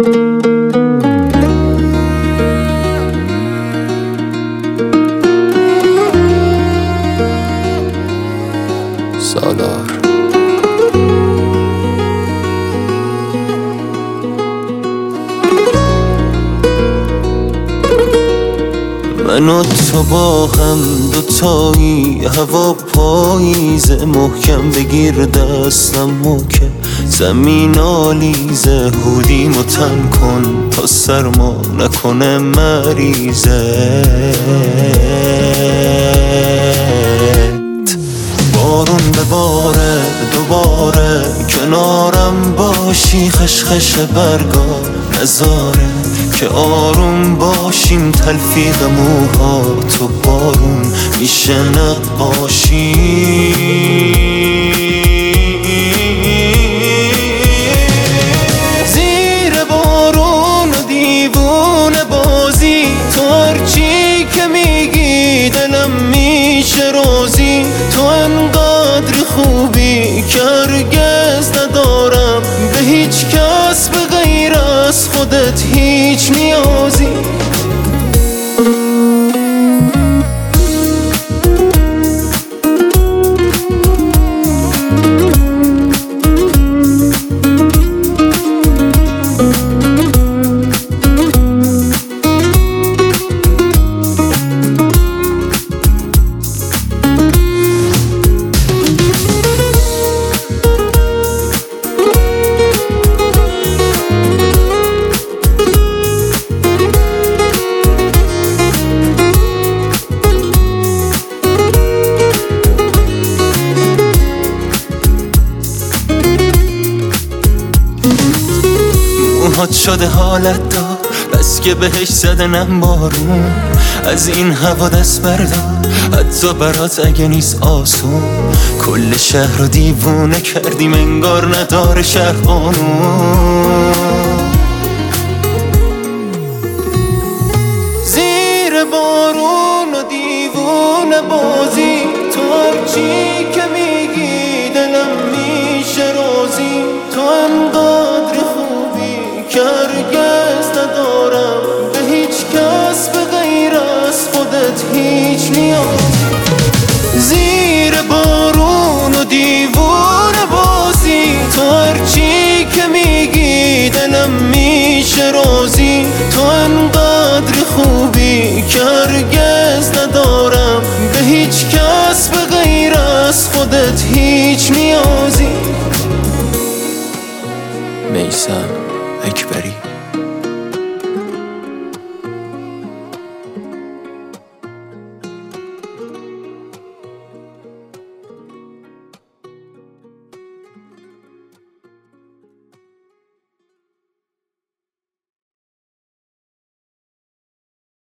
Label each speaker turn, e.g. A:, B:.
A: سالار من و تو با هم دوتایی، هوا پاییزه، محکم بگیر دستمو که زمین آلیزه، هودیمو تن کن تا سرما نکنه مریضه. بارون بباره دوباره، کنارم باشی، خشخش برگا نذاره که آروم باشیم، تلفیق موها تو بارون میشه نقاشی. زیر بارون و دیوونه بازی، تو هرچی که میگی دلم میشه رازی. تو انقدر خوبی که هرگز ندارم به هیچ کس به غیر از خودت هیچ نیازی. موهات شده حالت دار، بس که بهش زدنم بارون. از این هوا دست بردار، حتی برات اگه نیست آسون. کل شهر رو دیوونه کردیم، انگار نداره شهر قانون. زیر بارون و دیوونه بازی، تو هرچی که میگی دلم میشه رازی. تو انقدر که هرگز ندارم به هیچ کس به غیر از خودت هیچ نیاز. زیر بارون و دیوونه بازی، تو هرچی که میگی دلم میشه رازی. تو انقدر خوبی که هرگز ندارم به هیچ کس به غیر از خودت هیچ نیازی. میثم اکبری.